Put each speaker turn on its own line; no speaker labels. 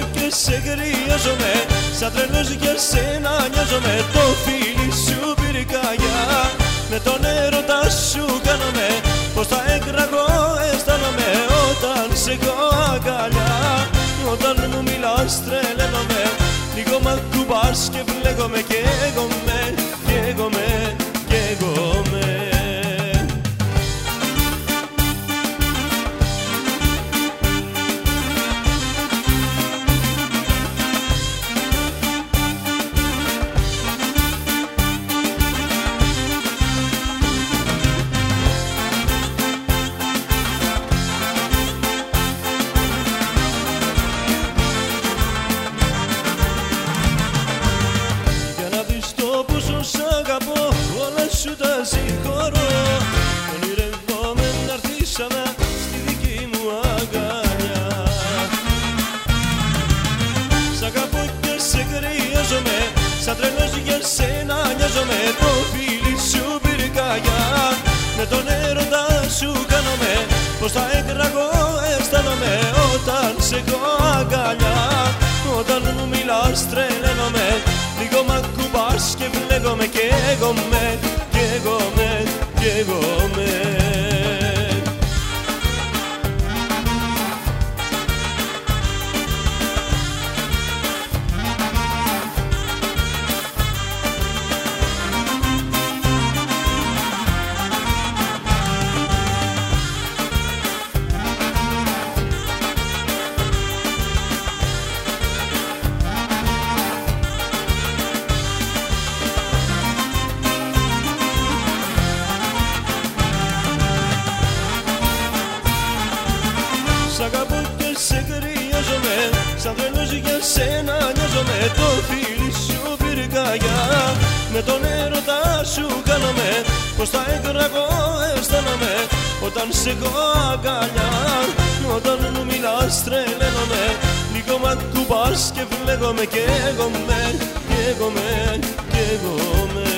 και σε χρειάζομαι, σαν τρελός για σένα νοιάζομαι. Το φίλι σου πυρκαγιά, με τον έρωτα σου κάνομαι. Πως τα έκραγω αισθάνομαι όταν σε έχω αγκαλιά. Όταν μου μιλάς τρελαίνομαι, λίγο μ' ακουμπάς και βλέγομαι. Καίγομαι, καίγομαι, καίγομαι. Σου τα συγχωρώ, ονειρευόμαι να έρθεις ξανά στη δική μου αγκαλιά. Σ' αγαπώ και σε χρειάζομαι, σαν τρελός για σένα νοιάζομαι. Το φίλι σου πυρκαγιά, με τον έρωτα σου κάνομαι. Πως τα έκραγω αισθάνομαι όταν σε έχω αγκαλιά. Όταν μου μιλάς τρελαίνομαι, λίγο μ' ακουμπάς και βλέγομαι. Καίγομαι, καίγομαι, καίγομαι. Σ' αγαπώ και σε χρειάζομαι, σαν τρελός για σένα νοιάζομαι. Το φίλι σου πυρκαγιά, με τον έρωτα σου κάνομαι. Πως τα έκραγω αισθάνομαι όταν σε έχω αγκαλιά. Όταν μου μιλάς τρελαίνομαι, λίγο μ' ακουμπάς και βλέγομαι. Καίγομαι, καίγομαι, καίγομαι.